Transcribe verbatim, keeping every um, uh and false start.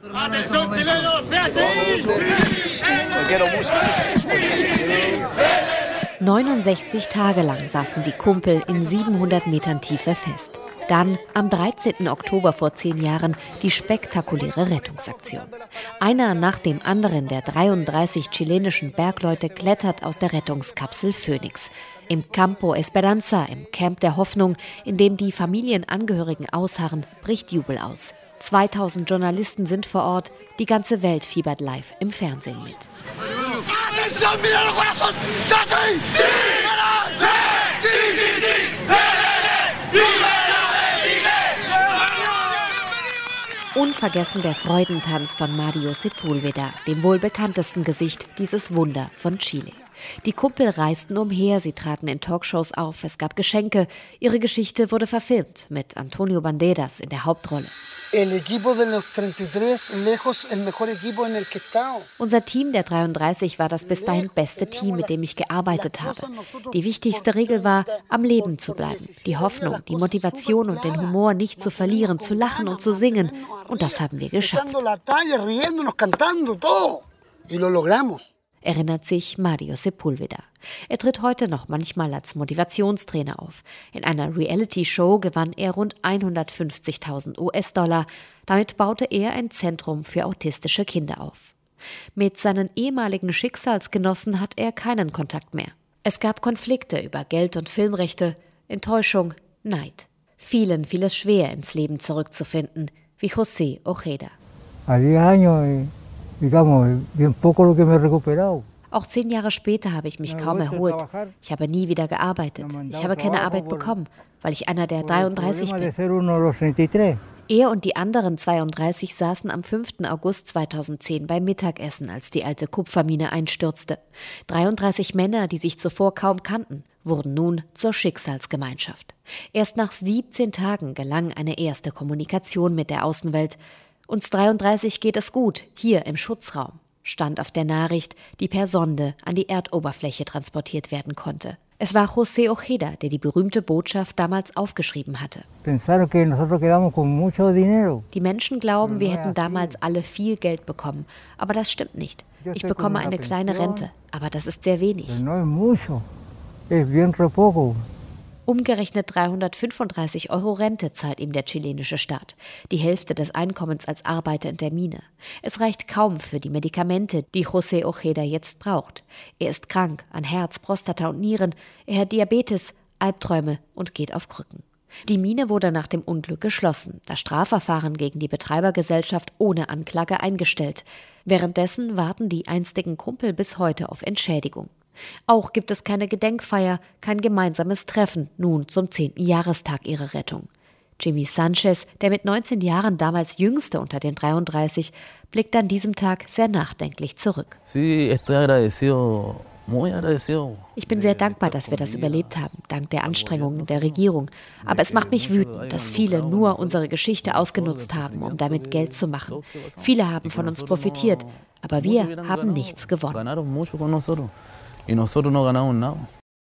neunundsechzig Tage lang saßen die Kumpel in siebenhundert Metern Tiefe fest. Dann, am dreizehnten Oktober vor zehn Jahren, die spektakuläre Rettungsaktion. Einer nach dem anderen der dreiunddreißig chilenischen Bergleute klettert aus der Rettungskapsel Phoenix. Im Campo Esperanza, im Camp der Hoffnung, in dem die Familienangehörigen ausharren, bricht Jubel aus. zweitausend Journalisten sind vor Ort, die ganze Welt fiebert live im Fernsehen mit. Unvergessen der Freudentanz von Mario Sepúlveda, dem wohl bekanntesten Gesicht dieses Wunder von Chile. Die Kumpel reisten umher, sie traten in Talkshows auf, es gab Geschenke. Ihre Geschichte wurde verfilmt mit Antonio Banderas in der Hauptrolle. Unser Team der dreiunddreißig war das bis dahin beste Team, mit dem ich gearbeitet habe. Die wichtigste Regel war, am Leben zu bleiben. Die Hoffnung, die Motivation und den Humor nicht zu verlieren, zu lachen und zu singen. Und das haben wir geschafft. Erinnert sich Mario Sepúlveda. Er tritt heute noch manchmal als Motivationstrainer auf. In einer Reality-Show gewann er rund hundertfünfzigtausend US-Dollar. Damit baute er ein Zentrum für autistische Kinder auf. Mit seinen ehemaligen Schicksalsgenossen hat er keinen Kontakt mehr. Es gab Konflikte über Geld und Filmrechte, Enttäuschung, Neid. Vielen fiel es schwer, ins Leben zurückzufinden, wie José Ojeda. Auch zehn Jahre später habe ich mich kaum erholt. Ich habe nie wieder gearbeitet. Ich habe keine Arbeit bekommen, weil ich einer der dreiunddreißig bin. Er und die anderen zweiunddreißig saßen am fünften August zweitausendzehn beim Mittagessen, als die alte Kupfermine einstürzte. dreiunddreißig Männer, die sich zuvor kaum kannten, wurden nun zur Schicksalsgemeinschaft. Erst nach siebzehn Tagen gelang eine erste Kommunikation mit der Außenwelt. Uns dreiunddreißig geht es gut, hier im Schutzraum, stand auf der Nachricht, die per Sonde an die Erdoberfläche transportiert werden konnte. Es war José Ojeda, der die berühmte Botschaft damals aufgeschrieben hatte. Die Menschen glauben, wir hätten damals alle viel Geld bekommen, aber das stimmt nicht. Ich bekomme eine kleine Rente, aber das ist sehr wenig. Umgerechnet dreihundertfünfunddreißig Euro Rente zahlt ihm der chilenische Staat. Die Hälfte des Einkommens als Arbeiter in der Mine. Es reicht kaum für die Medikamente, die José Ojeda jetzt braucht. Er ist krank an Herz, Prostata und Nieren. Er hat Diabetes, Albträume und geht auf Krücken. Die Mine wurde nach dem Unglück geschlossen, das Strafverfahren gegen die Betreibergesellschaft ohne Anklage eingestellt. Währenddessen warten die einstigen Kumpel bis heute auf Entschädigung. Auch gibt es keine Gedenkfeier, kein gemeinsames Treffen, nun zum zehnten Jahrestag ihrer Rettung. Jimmy Sanchez, der mit neunzehn Jahren damals jüngste unter den dreiunddreißig, blickt an diesem Tag sehr nachdenklich zurück. Ich bin sehr dankbar, dass wir das überlebt haben, dank der Anstrengungen der Regierung. Aber es macht mich wütend, dass viele nur unsere Geschichte ausgenutzt haben, um damit Geld zu machen. Viele haben von uns profitiert, aber wir haben nichts gewonnen. Y nosotros no ganamos nada.